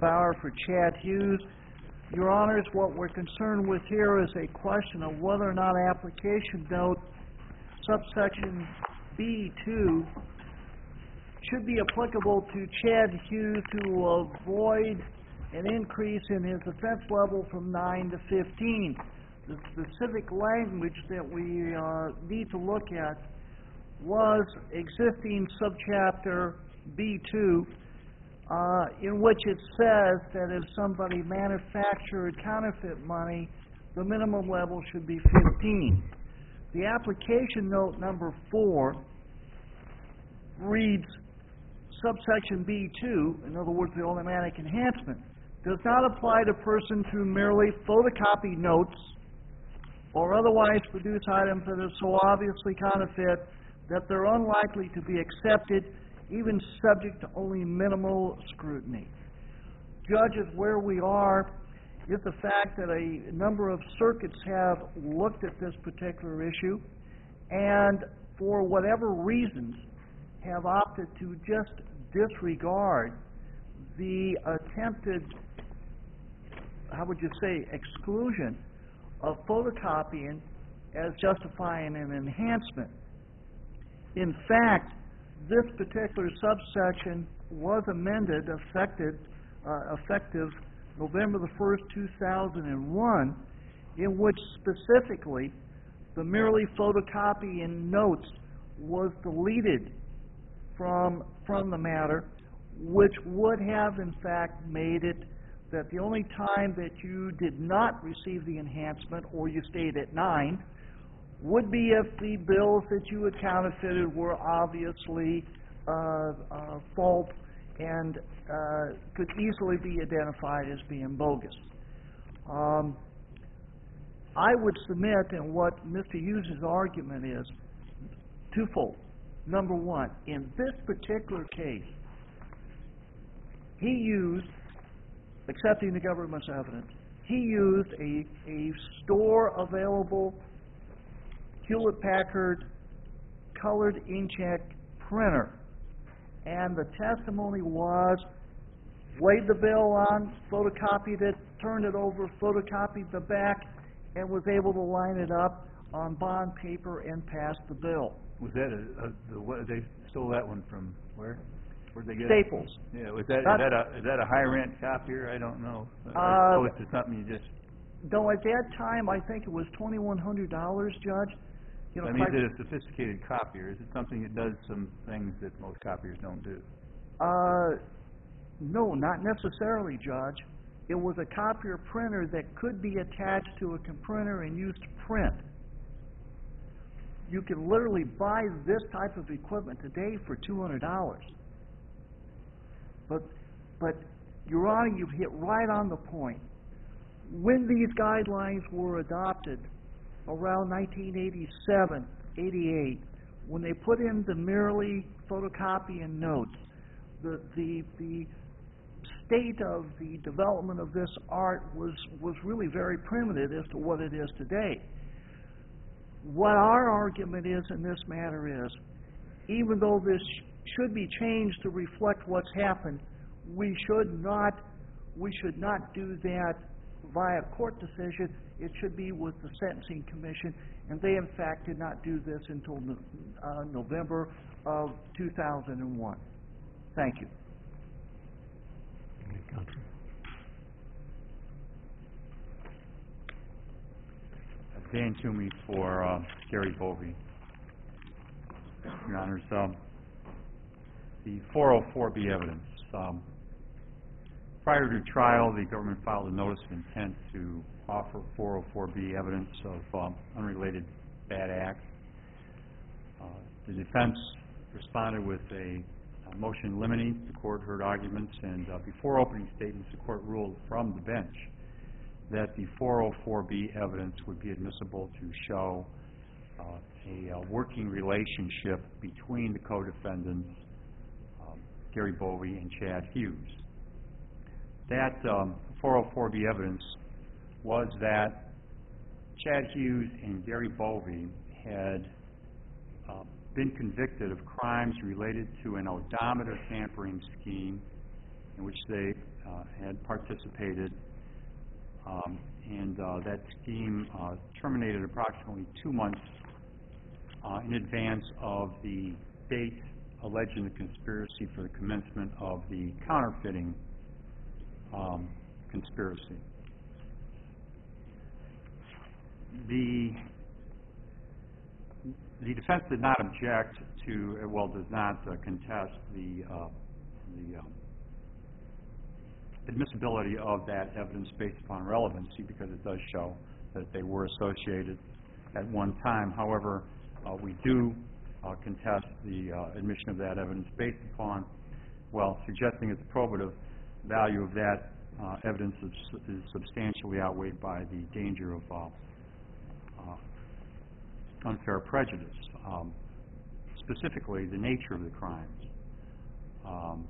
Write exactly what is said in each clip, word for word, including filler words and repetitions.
Bauer for Chad Hughes. Your Honors, what we're concerned with here is a question of whether or not application note subsection B two should be applicable to Chad Hughes to avoid an increase in his offense level from nine to fifteen. The specific language that we uh, need to look at was existing subchapter B two, uh, in which it says that if somebody manufactured counterfeit money, the minimum level should be fifteen. The application note number four reads subsection B two, in other words, the automatic enhancement, does not apply to persons who merely photocopy notes or otherwise produce items that are so obviously counterfeit that they're unlikely to be accepted, even subject to only minimal scrutiny. Judges, where we are is the fact that a number of circuits have looked at this particular issue and, for whatever reasons, have opted to just disregard the attempted, how would you say, exclusion of photocopying as justifying an enhancement. In fact, this particular subsection was amended, effective, uh, effective November the first, two thousand one, in which specifically the merely photocopying notes was deleted from, from the matter, which would have, in fact, made it that the only time that you did not receive the enhancement, or you stayed at nine, would be if the bills that you had counterfeited were obviously uh, uh, false and uh, could easily be identified as being bogus. Um, I would submit, and what Mister Hughes' argument is, twofold. Number one, in this particular case, he used, accepting the government's evidence, he used a, a store-available Hewlett-Packard colored inkjet printer. And the testimony was, laid the bill on, photocopied it, turned it over, photocopied the back, and was able to line it up on bond paper and pass the bill. Was that a, a the, what, they stole that one from where? Where'd they get Staples. it? Yeah, was that, is that a is that a high rent copier? I don't know. Uh, I suppose it's something you just. Though at that time I think it was twenty one hundred dollars, Judge. You know, I mean, is it a sophisticated copier? Is it something that does some things that most copiers don't do? Uh, no, not necessarily, Judge. It was a copier printer that could be attached to a printer and used to print. You can literally buy this type of equipment today for two hundred dollars. But, but, Your Honor, you've hit right on the point. When these guidelines were adopted, around nineteen eighty-seven, eighty-eight, when they put in the merely photocopying notes, the, the, the state of the development of this art was, was really very primitive as to what it is today. What our argument is in this matter is, even though this should be changed to reflect what's happened, we should not, we should not do that via court decision. It should be with the Sentencing Commission, and they in fact did not do this until uh, November of two thousand one. Thank you. Dan Toomey for uh, Gary Bovee. Your Honors, um, the four oh four B evidence. Um, prior to trial, the government filed a notice of intent to offer four oh four B evidence of um, unrelated bad acts. Uh, the defense responded with a, a motion in limine. The court heard arguments, and uh, before opening statements, the court ruled from the bench that the four oh four B evidence would be admissible to show uh, a uh, working relationship between the co-defendants, um, Gary Bovee and Chad Hughes. That um, four oh four B evidence was that Chad Hughes and Gary Bovee had uh, been convicted of crimes related to an odometer tampering scheme in which they uh, had participated, um, and uh, that scheme uh, terminated approximately two months uh, in advance of the date alleged in the conspiracy for the commencement of the counterfeiting um, conspiracy. The the defense did not object to, uh, well, does not uh, contest the uh, the um, admissibility of that evidence based upon relevancy, because it does show that they were associated at one time. However, uh, we do uh, contest the uh, admission of that evidence based upon, well, suggesting that the probative value of that uh, evidence is, is substantially outweighed by the danger of uh, uh, unfair prejudice, um, specifically the nature of the crimes. Um,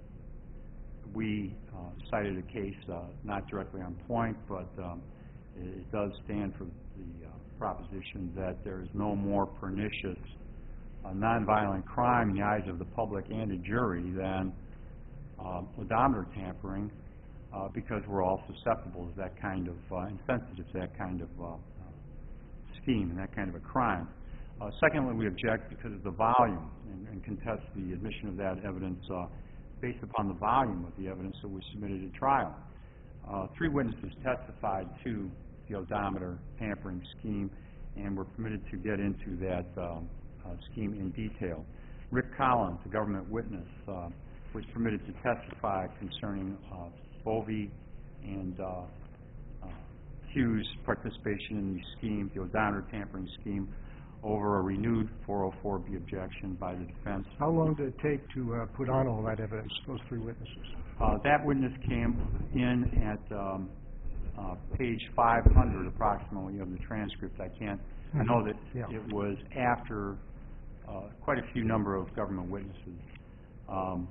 we uh, cited a case uh, not directly on point, but um, it, it does stand for the uh, proposition that there is no more pernicious uh, nonviolent crime in the eyes of the public and a jury than uh, odometer tampering, uh, because we're all susceptible to that kind of, uh, and sensitive to that kind of uh, scheme and that kind of a crime. Uh, secondly, we object because of the volume and, and contest the admission of that evidence uh, based upon the volume of the evidence that was submitted at trial. Uh, three witnesses testified to the odometer tampering scheme and were permitted to get into that um, uh, scheme in detail. Rick Collins, a government witness, uh, was permitted to testify concerning uh, Bovee and uh, uh, Hughes' participation in the scheme, the odometer tampering scheme, over a renewed four oh four B objection by the defense. How long did it take to uh, put on all that evidence, those three witnesses? Uh, that witness came in at um, uh, page five hundred approximately of the transcript. I can't, I know that Yeah. it was after uh, quite a few number of government witnesses. Um,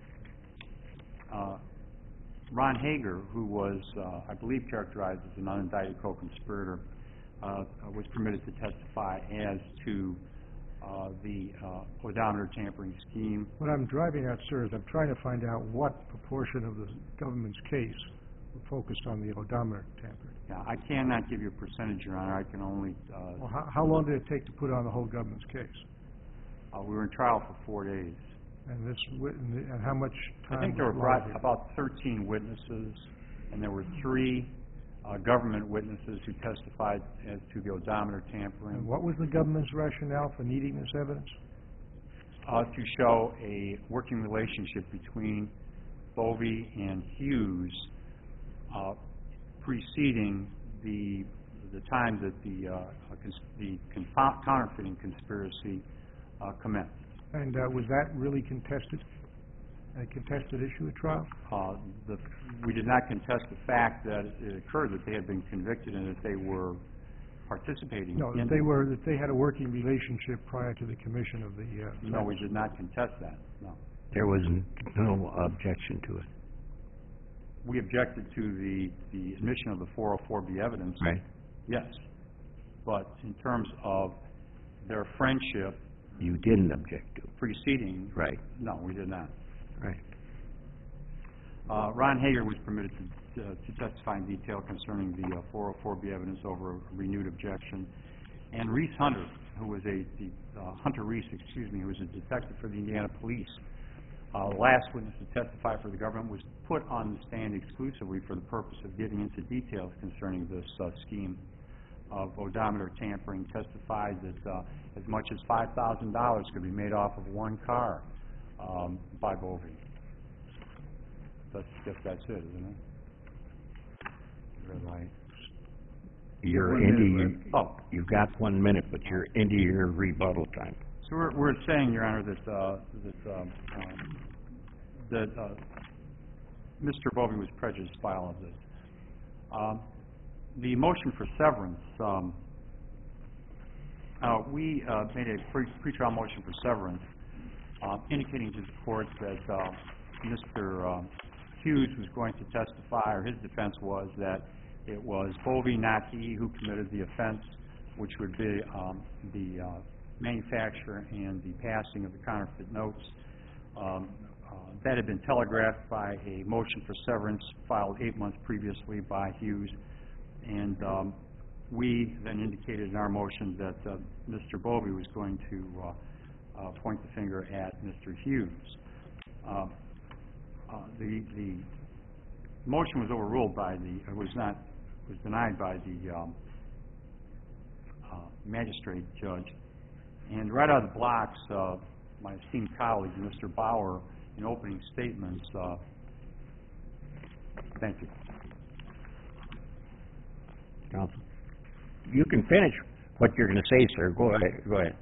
uh, Ron Hager, who was, uh, I believe, characterized as an unindicted co-conspirator, uh, was permitted to testify as to uh, the uh, odometer tampering scheme. What I'm driving at, sir, is I'm trying to find out what proportion of the government's case focused on the odometer tampering. Yeah, I cannot give you a percentage, Your Honor. I can only... Uh, Well, how, how long did it take to put on the whole government's case? uh, we were in trial for four days. And this wit- and how much time? I think there were was brought allotted? about thirteen witnesses, and there were three uh, government witnesses who testified as to the odometer tampering. And what was the government's rationale for needing this evidence? Uh, to show a working relationship between Bovee and Hughes uh, preceding the the time that the uh, cons the conf counterfeiting conspiracy uh, commenced. And uh, was that really contested? A contested issue at trial? Uh, the, we did not contest the fact that it occurred that they had been convicted and that they were participating. No, in that they were that they had a working relationship prior to the commission of the. Uh, No, we did not contest that. No, There was n- no objection to it. we objected to the the admission of the four oh four B evidence. Right. Yes, but in terms of their friendship You didn't object to it. preceding, Right. no, we did not. Right. Uh, Ron Hager was permitted to, uh, to testify in detail concerning the uh, four oh four B evidence over a renewed objection. And Reese Hunter, who was a, the, uh, Hunter Reese, excuse me, who was a detective for the Indiana Police, uh, last witness to testify for the government, was put on the stand exclusively for the purpose of getting into details concerning this uh, scheme of odometer tampering, testified that uh, as much as five thousand dollars could be made off of one car um, by Bovee. That's, I guess that's it, isn't it? Red light. You're One into minute your, Oh, you've got one minute, but you're into your rebuttal time. so we're, we're saying, Your Honor, that, uh, that, um, um, that, uh, Mister Bovee was prejudiced by all of this. Um, the motion for severance, um, uh, we, uh, made a pre, pretrial motion for severance, uh, indicating to the court that, uh, Mister Um, Hughes was going to testify, or his defense was that it was Bovee, not he, who committed the offense, which would be um, the uh, manufacture and the passing of the counterfeit notes. Um, that had been telegraphed by a motion for severance filed eight months previously by Hughes. And um, we then indicated in our motion that uh, Mister Bovee was going to uh, uh, point the finger at Mister Hughes. Uh, uh, the, the motion was overruled by the, it was not, was denied by the um, uh, magistrate judge. And right out of the blocks, uh, my esteemed colleague, Mister Bauer, in opening statements, uh, thank you. Counsel, you can finish what you're going to say, sir. Go ahead. Go ahead.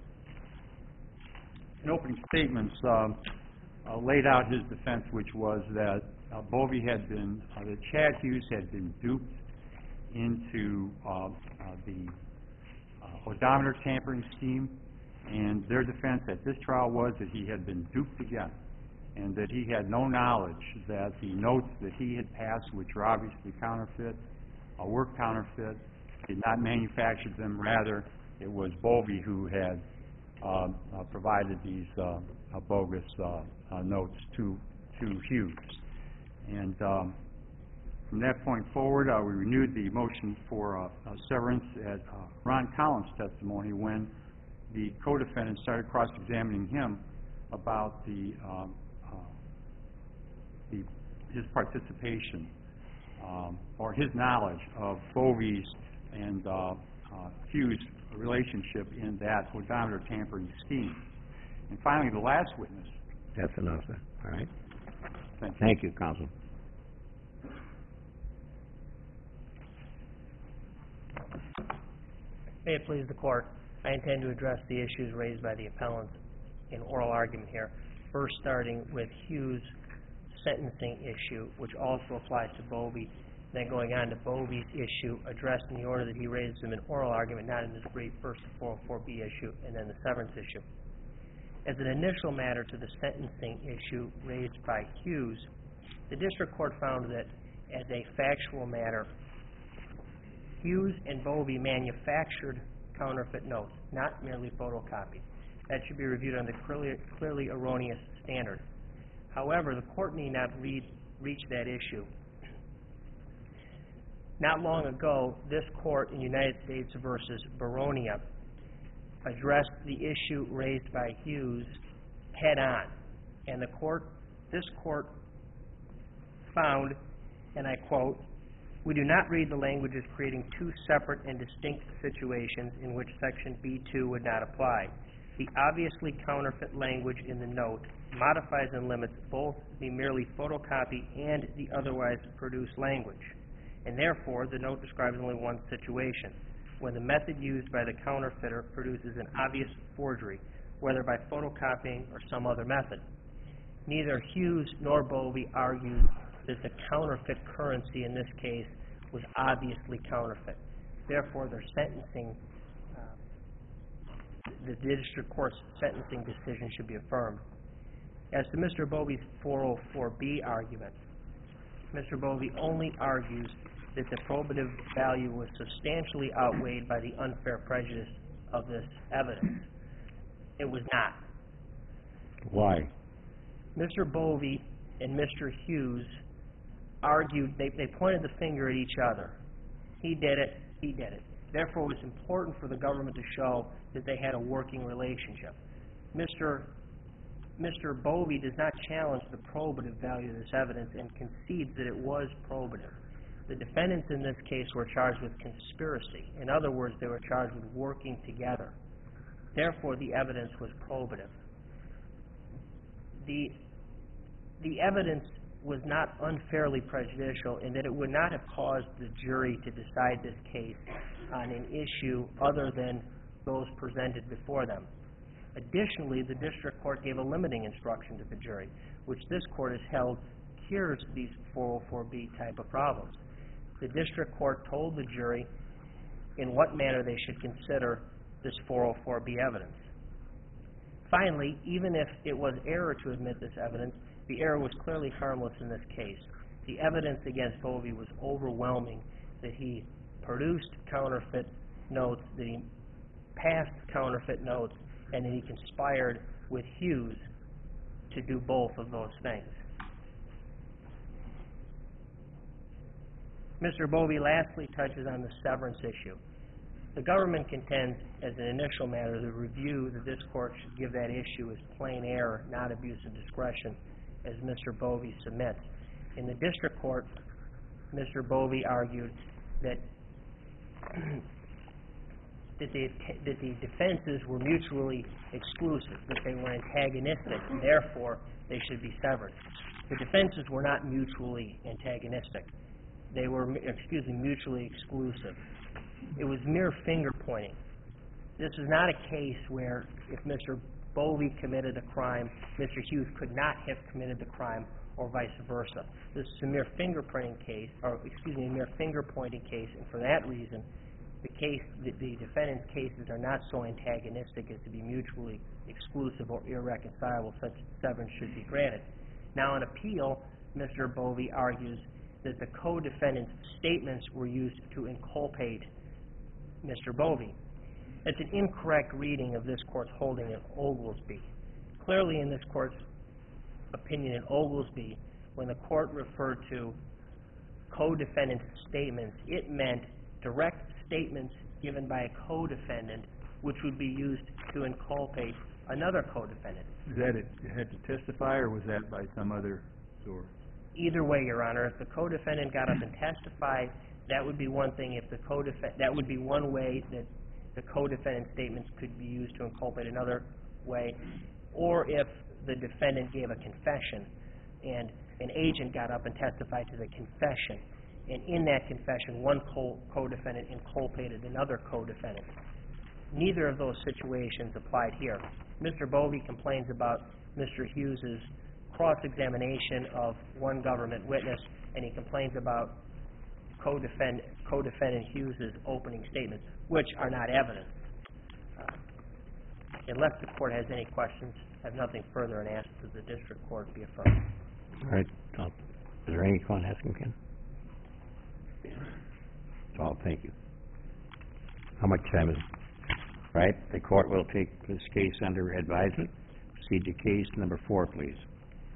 In opening statements, um, uh, laid out his defense, which was that uh, Bovee had been, uh, that Chad Hughes had been duped into uh, uh, the uh, odometer tampering scheme, and their defense at this trial was that he had been duped again, and that he had no knowledge that the notes that he had passed, which were obviously counterfeit, uh, were counterfeit, did not manufacture them. Rather, it was Bovee who had uh, uh, provided these uh, uh, bogus uh, uh, notes to to Hughes. And um, from that point forward, uh, we renewed the motion for uh, uh, severance at uh, Ron Collins' testimony when the co-defendant started cross-examining him about the, um, uh, the his participation um, or his knowledge of Bovee's and uh, uh, Hughes' relationship in that odometer tampering scheme. And finally, the last witness. That's enough, sir. All right. Thank you. Thank you, counsel. May it please the Court, I intend to address the issues raised by the appellants in oral argument here. First, starting with Hughes' sentencing issue, which also applies to Bovee, then going on to Bovee's issue addressed in the order that he raised them in oral argument, not in his brief, first the four oh four B issue and then the severance issue. As an initial matter to the sentencing issue raised by Hughes, the district court found that as a factual matter, Hughes and Bovee manufactured counterfeit notes, not merely photocopied. That should be reviewed on the clearly, clearly erroneous standard. However, the court need not read, reach that issue. Not long ago, this court in United States versus Baronia addressed the issue raised by Hughes head on. And the court, this court found, and I quote, "We do not read the language as creating two separate and distinct situations in which Section B two would not apply. The obviously counterfeit language in the note modifies and limits both the merely photocopy and the otherwise produced language. And therefore, the note describes only one situation, when the method used by the counterfeiter produces an obvious forgery, whether by photocopying or some other method. Neither Hughes nor Bovee argued that the counterfeit currency in this case was obviously counterfeit. Therefore, their sentencing, uh, the district court's sentencing decision should be affirmed. As to Mister Bovee's four oh four B argument, Mister Bovee only argues that the probative value was substantially outweighed by the unfair prejudice of this evidence. It was not. Why? Mister Bovee and Mister Hughes argued, they, they pointed the finger at each other. He did it, he did it. Therefore, it was important for the government to show that they had a working relationship. Mister Mister Bovee does not challenge the probative value of this evidence and concedes that it was probative. The defendants in this case were charged with conspiracy. In other words, they were charged with working together. Therefore, the evidence was probative. The, the evidence was not unfairly prejudicial in that it would not have caused the jury to decide this case on an issue other than those presented before them. Additionally, the district court gave a limiting instruction to the jury, which this court has held cures these four oh four B type of problems. The district court told the jury in what manner they should consider this four oh four B evidence. Finally, even if it was error to admit this evidence, the error was clearly harmless in this case. The evidence against Bovee was overwhelming, that he produced counterfeit notes, that he passed counterfeit notes, and that he conspired with Hughes to do both of those things. Mister Bovee lastly touches on the severance issue. The government contends, as an initial matter, the review that this court should give that issue is plain error, not abuse of discretion, as Mister Bovee submits. In the district court, Mister Bovee argued that that the, that the defenses were mutually exclusive, that they were antagonistic, and therefore they should be severed. The defenses were not mutually antagonistic. They were, excuse me, mutually exclusive. It was mere finger-pointing. This is not a case where if Mister Bovee committed a crime, Mister Hughes could not have committed the crime, or vice versa. This is a mere fingerprinting case, or excuse me, a mere finger-pointing case, and for that reason, the case, the, the defendant's cases are not so antagonistic as to be mutually exclusive or irreconcilable. Such severance should be granted. Now, on appeal, Mister Bovee argues that the co-defendant's statements were used to inculpate Mister Bovee. It's an incorrect reading of this court's holding in Oglesby. Clearly, in this court's opinion in Oglesby, when the court referred to co-defendant's statements, it meant direct statements given by a co-defendant which would be used to inculpate another co-defendant. Was that it, it had to testify, or was that by some other source? Either way, Your Honor, if the co-defendant got up and testified, that would be one thing. If the co-defendant, that would be one way that the co-defendant's statements could be used to inculpate another way, or if the defendant gave a confession and an agent got up and testified to the confession, and in that confession, one co- co-defendant inculpated another co-defendant. Neither of those situations applied here. Mister Bovee complains about Mister Hughes's cross-examination of one government witness, and he complains about co-defend, co-defendant Hughes's opening statements, which are not evidence. Uh, unless the court has any questions, I have nothing further and ask that the district court be affirmed. All right. Uh, is there anyone asking, Ken? Oh, thank you. How much time is it? Right. The court will take this case under advisement. Proceed to case number four, please.